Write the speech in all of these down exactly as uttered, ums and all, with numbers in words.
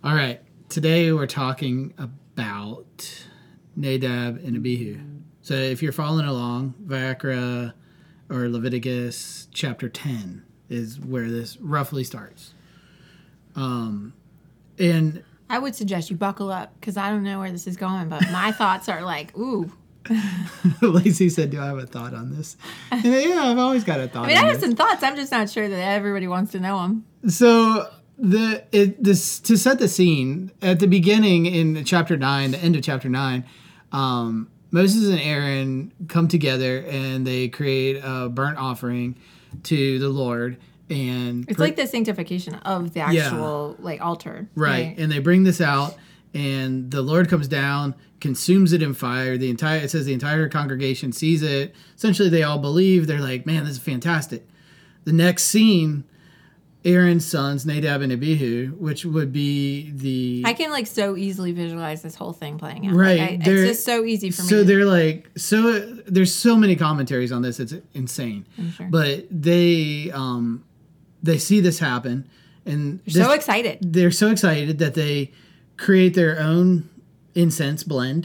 All right. Today we're talking about Nadab and Abihu. So if you're following along, Vayikra or Leviticus chapter ten is where this roughly starts. Um, and I would suggest you buckle up because I don't know where this is going, but my thoughts are like, ooh. Lacey said, do I have a thought on this? And yeah, I've always got a thought I mean, on I have this. some thoughts. I'm just not sure that everybody wants to know them. So the it this to set the scene at the beginning in chapter nine, the end of chapter nine, um, Moses and Aaron come together and they create a burnt offering to the Lord, and It's pre- like the sanctification of the actual like altar, right. And they bring this out, and the Lord comes down, consumes it in fire. The entire it says the entire congregation sees it. Essentially, they all believe. They're like, "Man, this is fantastic." The next scene. Aaron's sons, Nadab and Abihu, which would be the... I can like so easily visualize this whole thing playing out. Right. Like, I, it's they're- just so easy for me. So they're like... So there's so many commentaries on this. It's insane. I'm sure. But they um, they see this happen. And They're this- so excited. They're so excited that they create their own incense blend.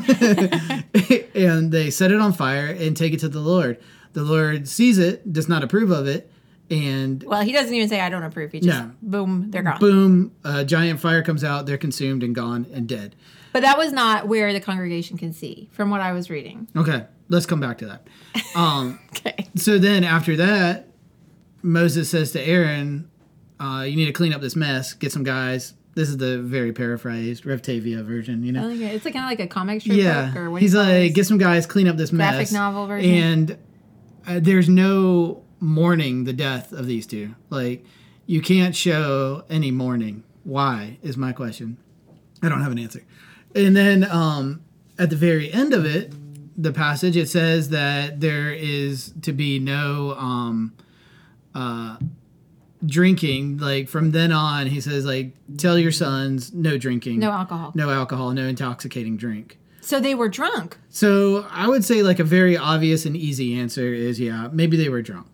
And they set it on fire and take it to the Lord. The Lord sees it, does not approve of it. And Well, he doesn't even say, I don't approve. He just, No. boom, they're gone. boom, a giant fire comes out. They're consumed and gone and dead. But that was not where the congregation can see, from what I was reading. Okay, let's come back to that. Um, Okay. so then after that, Moses says to Aaron, uh, you need to clean up this mess. Get some guys. This is the very paraphrased Revtavia version, you know? I like it. It's like kind of like a comic strip Yeah. book or what He's do you call like, this? get some guys, clean up this mess. Graphic novel version. And uh, there's no mourning the death of these two. Like, you can't show any mourning. Why is my question. I don't have an answer. And then um, at the very end of it, the passage, it says that there is to be no um, uh, drinking. Like, from then on, he says, like, tell your sons, no drinking. No alcohol. No alcohol, no intoxicating drink. So they were drunk. So I would say, like, a very obvious and easy answer is, yeah, maybe they were drunk.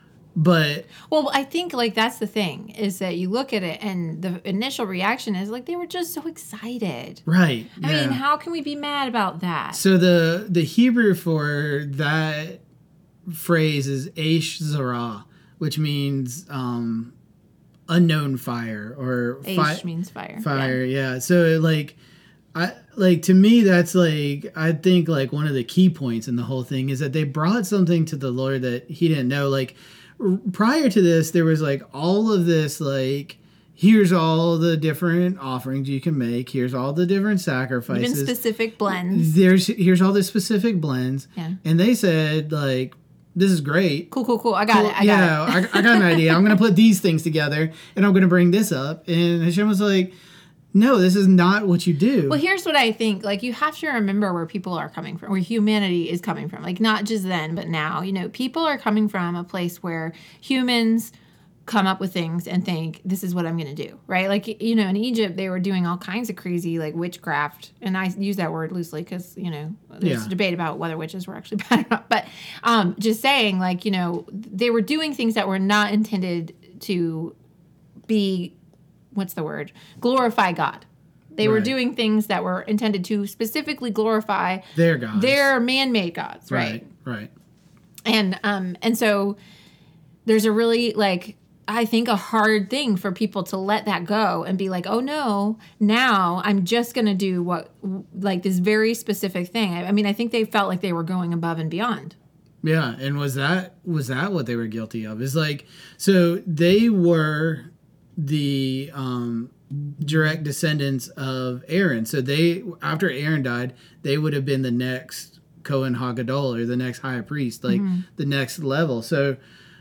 But Well, I think like that's the thing is that you look at it and the initial reaction is like they were just so excited. right, I yeah. mean, how can we be mad about that? So the the Hebrew for that phrase is Aish Zarah, which means um, unknown fire or fi- Aish means fire. fire. Yeah. So like, I like to me that's like I think like one of the key points in the whole thing is that they brought something to the Lord that he didn't know. Like r- prior to this, there was like all of this like. Here's all the different offerings you can make. Here's all the different sacrifices. Even specific blends. There's here's all the specific blends. Yeah. And they said like, this is great. Cool, cool, cool. I got Well, it. I got yeah, it. I, I got an idea. I'm gonna put these things together, and I'm gonna bring this up. And Hashem was like, no, this is not what you do. Well, here's what I think. Like, you have to remember where people are coming from, where humanity is coming from. Like, not just then, but now. You know, people are coming from a place where humans come up with things and think, this is what I'm going to do, right? Like, you know, in Egypt, they were doing all kinds of crazy, like, witchcraft. And I use that word loosely because, you know, there's Yeah. a debate about whether witches were actually bad or not. But um, just saying, like, you know, they were doing things that were not intended to be, what's the word? Glorify God. They were Right. doing things that were intended to specifically glorify Their gods. their man-made gods, right? Right. Right. And um and so there's a really like I think a hard thing for people to let that go and be like, oh no, now I'm just gonna do what like this very specific thing. I, I mean, I think they felt like they were going above and beyond. Yeah, and was that was that what they were guilty of? Is like so they were the um, direct descendants of Aaron. So they after Aaron died, they would have been the next Kohen Hagadol or the next high priest, like Mm-hmm. the next level. So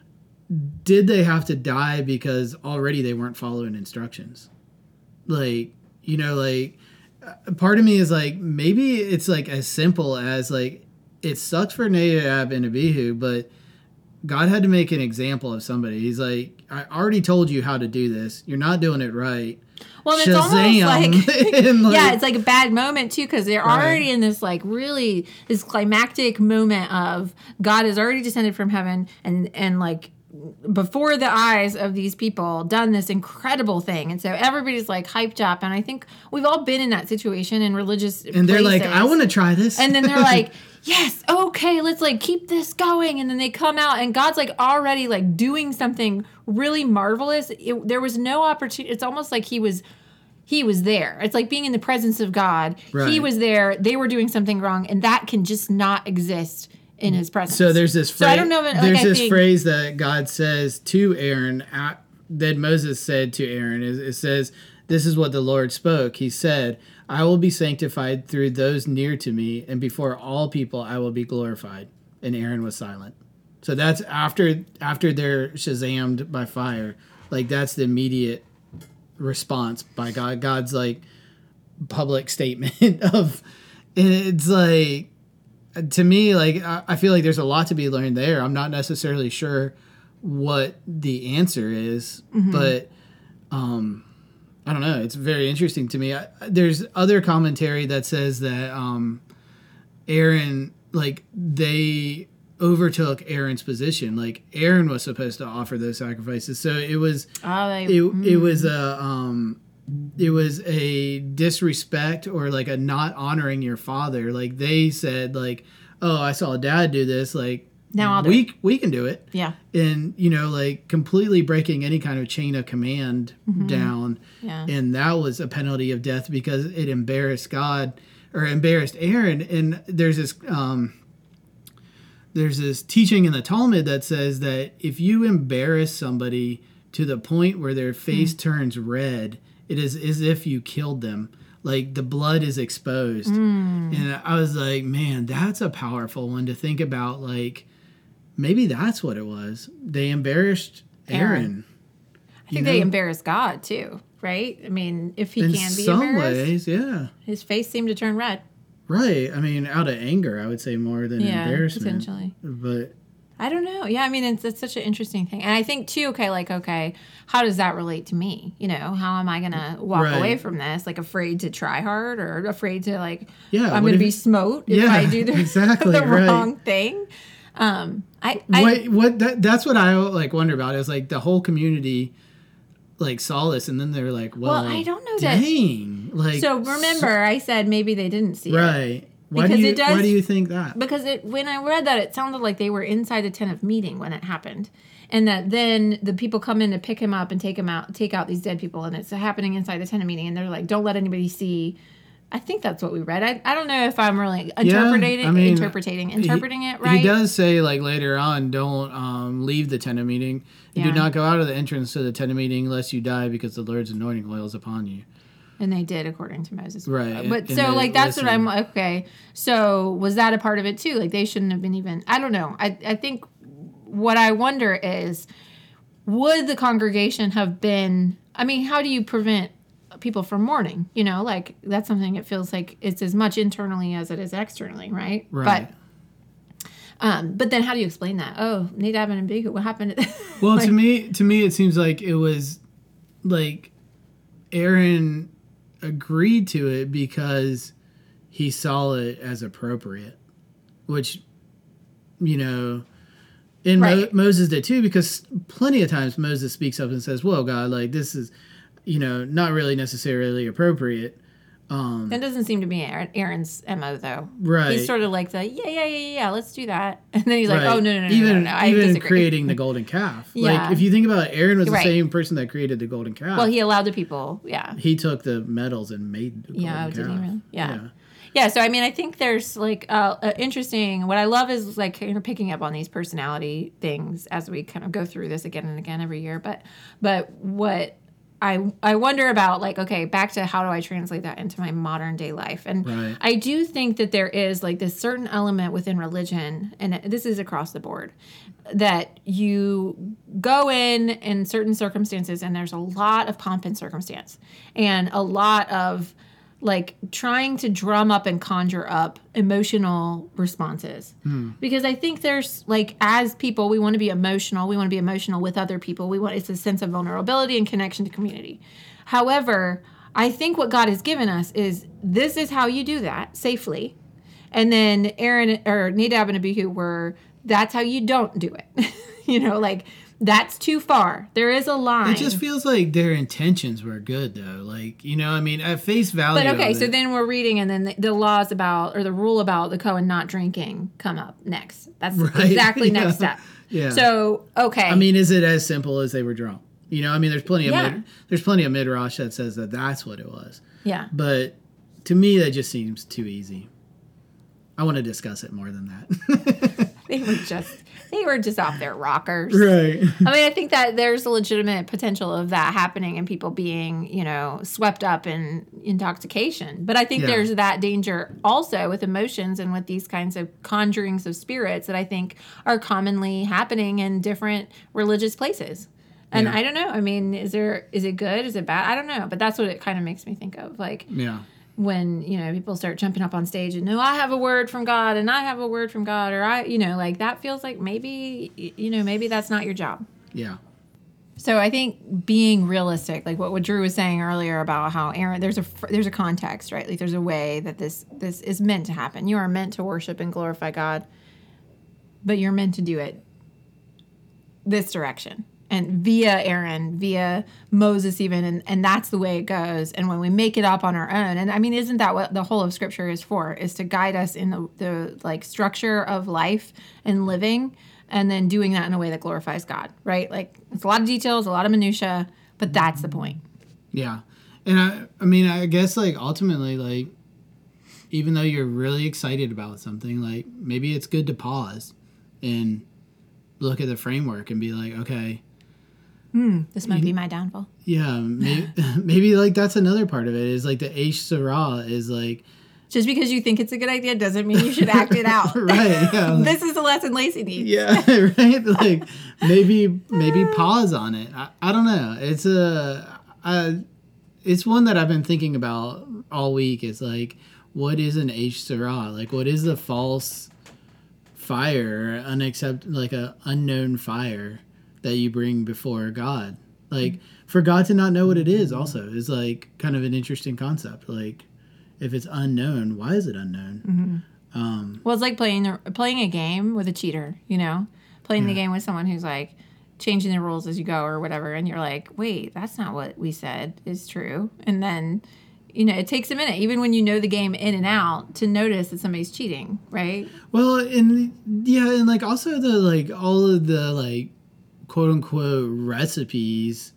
did they have to die because already they weren't following instructions? Like, you know, like uh, part of me is like maybe it's like as simple as like it sucks for Nadab and Abihu, but God had to make an example of somebody. He's like, I already told you how to do this. You're not doing it right. Well, it's Shazam. almost like, And, like- yeah, it's like a bad moment too because they're Right. already in this like really this climactic moment of God has already descended from heaven and and like before the eyes of these people done this incredible thing. And so everybody's like hyped up. And I think we've all been in that situation in religious And they're places. like, I want to try this. And then they're like, yes, okay, let's like keep this going. And then they come out and God's like already like doing something really marvelous. It, there was no opportunity. It's almost like he was he was there. It's like being in the presence of God. Right. He was there. They were doing something wrong. And that can just not exist in his presence. So there's this phrase. So I don't know. If, like, there's I this think, phrase that God says to Aaron, at, that Moses said to Aaron. It, it says, "This is what the Lord spoke. He said, I will be sanctified through those near to me, and before all people I will be glorified." And Aaron was silent. So that's after after they're shazammed by fire. Like that's the immediate response by God. God's like public statement of, and it's like, to me, like I feel like there's a lot to be learned there. I'm not necessarily sure what the answer is, mm-hmm. but um, I don't know. It's very interesting to me. I, there's other commentary that says that um, Aaron, like they overtook Aaron's position. Like Aaron was supposed to offer those sacrifices, so it was oh, they, it, mm. it was a um, it was a disrespect or like a not honoring your father. Like they said, like, oh, I saw Dad do this. Like now I'll do we it. we can do it. Yeah, and you know, like completely breaking any kind of chain of command mm-hmm. down. Yeah, and that was a penalty of death because it embarrassed God or embarrassed Aaron. And there's this. Um, There's this teaching in the Talmud that says that if you embarrass somebody to the point where their face mm. turns red, it is as if you killed them. Like the blood is exposed. Mm. And I was like, man, that's a powerful one to think about. Like maybe that's what it was. They embarrassed Aaron. Aaron. I think know? They embarrassed God too, right? I mean, if he in can be some embarrassed. ways, yeah. His face seemed to turn red. Right. I mean, out of anger, I would say more than yeah, embarrassment. Potentially. But I don't know. Yeah, I mean, it's, it's such an interesting thing. And I think, too, okay, like, okay, how does that relate to me? You know, how am I going to walk right. away from this? Like, afraid to try hard or afraid to, like, yeah, I'm going to be smote if yeah, I do the, exactly, the right. wrong thing? Um, I, I what, what that, that's what I, like, wonder about is, like, the whole community, like, saw this, and then they're like, well, well I don't know dang. that. Like, so, remember, so, I said maybe they didn't see right. it. Right. Why do, you, does, why do you think that? Because it when I read that, it sounded like they were inside the tent of meeting when it happened. And that then the people come in to pick him up and take him out, take out these dead people. And it's happening inside the tent of meeting. And they're like, don't let anybody see. I think that's what we read. I, I don't know if I'm really interpreting, yeah, I mean, interpreting, interpreting he, it right. He does say, like, later on, don't um, leave the tent of meeting. And yeah. do not go out of the entrance to the tent of meeting lest you die because the Lord's anointing oil is upon you. And they did, according to Moses. Right. But and so, like, that's listen. what I'm, okay. So, was that a part of it, too? Like, they shouldn't have been even, I don't know. I, I think what I wonder is, would the congregation have been, I mean, how do you prevent people from mourning? You know, like, that's something it feels like it's as much internally as it is externally, right? Right. But, um, but then how do you explain that? Oh, Nadab and Abihu, what happened? Well, like, to me, to me, it seems like it was, like, Aaron agreed to it because he saw it as appropriate, which, you know, and right. Mo- Moses did too, because plenty of times Moses speaks up and says, well, God, like, this is, you know, not really necessarily appropriate. Um, that doesn't seem to be Aaron's M O, though. Right. He's sort of like the, yeah, yeah, yeah, yeah, let's do that. And then he's like, right. oh, no, no, no, even, no, no, no, I Even disagree. creating the golden calf. Yeah. Like, if you think about it, Aaron was the right. same person that created the golden calf. Well, he allowed the people, yeah. He took the metals and made the golden yeah, calf. Did he really? Yeah. yeah. Yeah, so I mean, I think there's like uh, uh, interesting. What I love is like kind of picking up on these personality things as we kind of go through this again and again every year. But but what I I wonder about, like, okay, back to how do I translate that into my modern day life? And right. I do think that there is like this certain element within religion, and this is across the board, that you go in in certain circumstances, and there's a lot of pomp and circumstance, and a lot of like trying to drum up and conjure up emotional responses. Hmm. Because I think there's like, as people, we want to be emotional. We want to be emotional with other people. We want, it's a sense of vulnerability and connection to community. However, I think what God has given us is this is how you do that safely. And then Aaron or Nadab and Abihu were, that's how you don't do it. You know, like That's too far. There is a line. It just feels like their intentions were good, though. Like, you know, I mean, at face value. But okay, of so it, then we're reading, and then the, the laws about, or the rule about the Cohen not drinking come up next. That's Right. exactly Yeah. next step. Yeah. So, okay. I mean, is it as simple as they were drunk? You know, I mean, there's plenty of Yeah. mid, there's plenty of midrash that says that that's what it was. yeah. But to me, that just seems too easy. I want to discuss it more than that. They were just, they were just off their rockers. Right. I mean, I think that there's a legitimate potential of that happening and people being, you know, swept up in intoxication. But I think Yeah. there's that danger also with emotions and with these kinds of conjurings of spirits that I think are commonly happening in different religious places. And Yeah. I don't know. I mean, is there, is it good? Is it bad? I don't know. But that's what it kind of makes me think of. Like, Yeah. when, you know, people start jumping up on stage and, no, I have a word from God and I have a word from God, or I, you know, like that feels like maybe, you know, maybe that's not your job. Yeah. So I think being realistic, like what, what Drew was saying earlier about how Aaron, there's a, there's a context, right? Like there's a way that this, this is meant to happen. You are meant to worship and glorify God, but you're meant to do it this direction. And via Aaron, via Moses even, and, and that's the way it goes. And when we make it up on our own, and I mean, isn't that what the whole of Scripture is for? Is to guide us in the, the like structure of life and living, and then doing that in a way that glorifies God, right? Like it's a lot of details, a lot of minutia, but that's the point. Yeah. And I, I mean, I guess like ultimately, like, even though you're really excited about something, like maybe it's good to pause and look at the framework and be like, okay, Hmm, this might be my downfall. yeah, maybe, maybe like that's another part of it is like the Eish Sarah is like, Just because you think it's a good idea doesn't mean you should act it out. right, yeah, like, This is the lesson Lacey needs. yeah, right, like maybe maybe pause on it. I, I don't know. It's a, I, it's one that I've been thinking about all week. It's like, what is an Eish Sarah? Like, what is the false fire, unaccept like a unknown fire that you bring before God? Like, for God to not know what it is also is like kind of an interesting concept. Like, if it's unknown, why is it unknown? Mm-hmm. Um, Well, it's like playing a, playing a game with a cheater, you know? Playing Yeah. the game with someone who's like changing the rules as you go or whatever, and you're like, wait, that's not what we said is true. And then, you know, it takes a minute, even when you know the game in and out, to notice that somebody's cheating, right? well, and yeah, and like also the like all of the like quote unquote recipes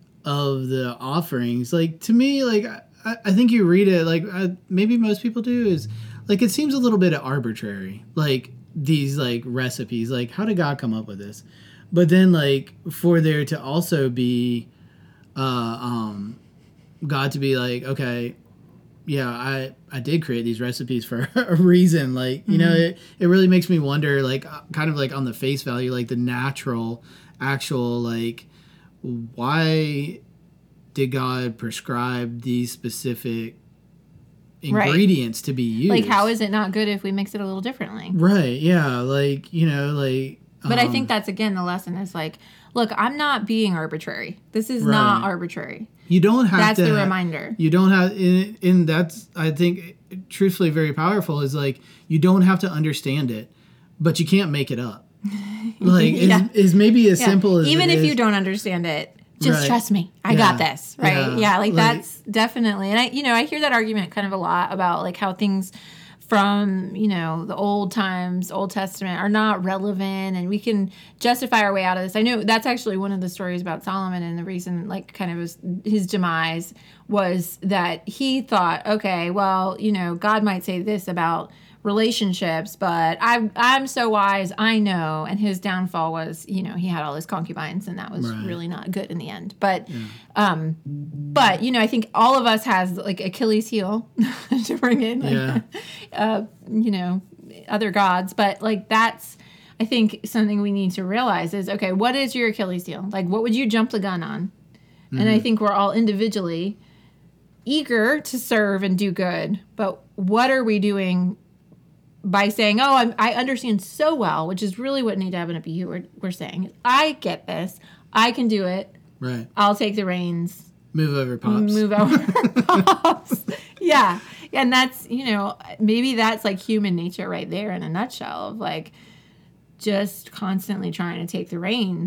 of the offerings, like to me, like I, I think you read it like I, maybe most people do, is like it seems a little bit arbitrary, like these like recipes, like how did God come up with this? But then like for there to also be uh um God to be like, okay, yeah, I I did create these recipes for a reason. Like, you know, it, it really makes me wonder, like, uh, kind of like on the face value, like the natural, actual, like, why did God prescribe these specific ingredients to be used? Like, how is it not good if we mix it a little differently? Right, yeah, like, you know, like... But I um, think that's, again, the lesson is like, look, I'm not being arbitrary. This is Right. not arbitrary. You don't have That's to... the ha- reminder. You don't have... And, and that's, I think, truthfully very powerful, is like, you don't have to understand it, but you can't make it up. Like, Yeah. is, is maybe as Yeah. simple as Even it if is. you don't understand it, just Right. trust me. I Yeah. got this. Right. Yeah. Yeah. like, Like- that's definitely, and I, you know, I hear that argument kind of a lot about like how things from, you know, the old times, Old Testament are not relevant and we can justify our way out of this. I know that's actually one of the stories about Solomon, and the reason like kind of his, his demise was that he thought, okay, well, you know, God might say this about relationships, but I'm I'm so wise, I know. And his downfall was, you know, he had all his concubines, and that was Right. really not good in the end. But, um, but you know, I think all of us has like Achilles' heel to bring in, like, Yeah. uh, you know, other gods. But like that's, I think something we need to realize is, okay, what is your Achilles' heel? Like, what would you jump the gun on? Mm-hmm. And I think we're all individually eager to serve and do good, but what are we doing by saying, oh, I'm, I understand so well, which is really what Nadab and Abihu were, were saying. I get this. I can do it. Right. I'll take the reins. Move over, Pops. Move over. Pops. Yeah. And that's, you know, maybe that's like human nature right there in a nutshell of like just constantly trying to take the reins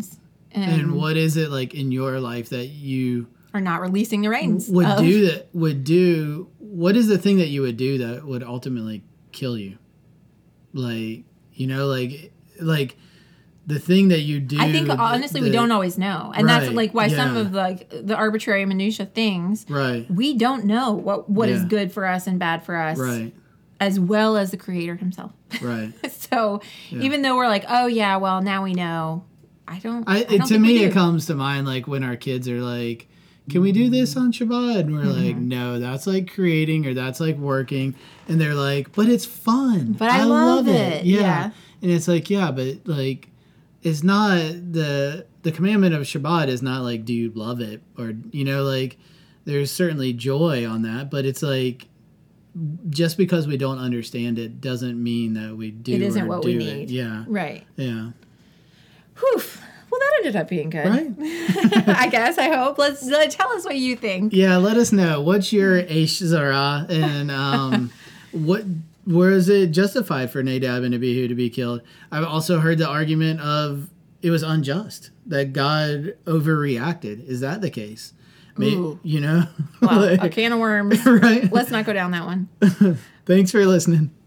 and, And what is it like in your life that you are not releasing the reins. would of, do that? Would do what is the thing that you would do that would ultimately kill you? Like, you know, like like the thing that you do. I think honestly, the, we don't always know, and that's right, like why some yeah. of the, like the arbitrary minutia things. Right. We don't know what what Yeah. is good for us and bad for us. Right. As well as the Creator Himself. Right. So Yeah. even though we're like, oh yeah, well now we know. I don't. I, I it, don't to think we me, do. it comes to mind like when our kids are like, "Can we do this on Shabbat?" And we're Mm-hmm. like, "No, that's like creating or that's like working." And they're like, "But it's fun. But I love it." Yeah. Yeah. And it's like, yeah, but like, it's not the the commandment of Shabbat is not like, do you love it or you know like, there's certainly joy on that, but it's like. Just because we don't understand it doesn't mean that we do. It isn't or what do we it. need. Yeah. Right. Yeah. Whew. Well, that ended up being good. Right. I guess. I hope. Let's uh, tell us what you think. Yeah, let us know. What's your Eish Zara and um, what where is it justified for Nadab and Abihu to be killed? I've also heard the argument of it was unjust that God overreacted. Is that the case? Maybe, Ooh. you know, Wow, like, a can of worms. right? Let's not go down that one. Thanks for listening.